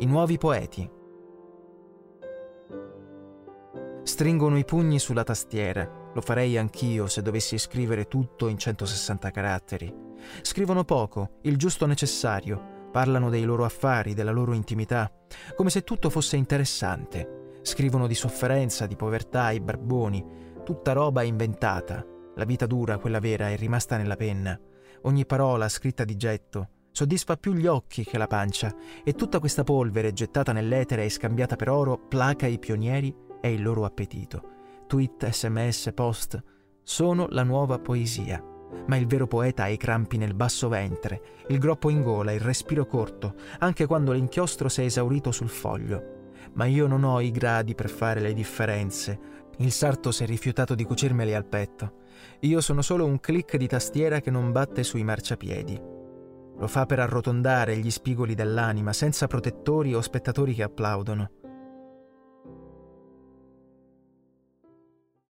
i nuovi poeti. Stringono i pugni sulla tastiera, lo farei anch'io se dovessi scrivere tutto in 160 caratteri. Scrivono poco, il giusto necessario, parlano dei loro affari, della loro intimità, come se tutto fosse interessante. Scrivono di sofferenza, di povertà, i barboni, tutta roba inventata. La vita dura, quella vera, è rimasta nella penna. Ogni parola scritta di getto soddisfa più gli occhi che la pancia, e tutta questa polvere gettata nell'etere e scambiata per oro placa i pionieri e il loro appetito. Tweet, sms, post sono la nuova poesia. Ma il vero poeta ha i crampi nel basso ventre, il groppo in gola, il respiro corto, anche quando l'inchiostro si è esaurito sul foglio. Ma io non ho i gradi per fare le differenze. Il sarto si è rifiutato di cucirmeli al petto. Io sono solo un click di tastiera che non batte sui marciapiedi. Lo fa per arrotondare gli spigoli dell'anima, senza protettori o spettatori che applaudono.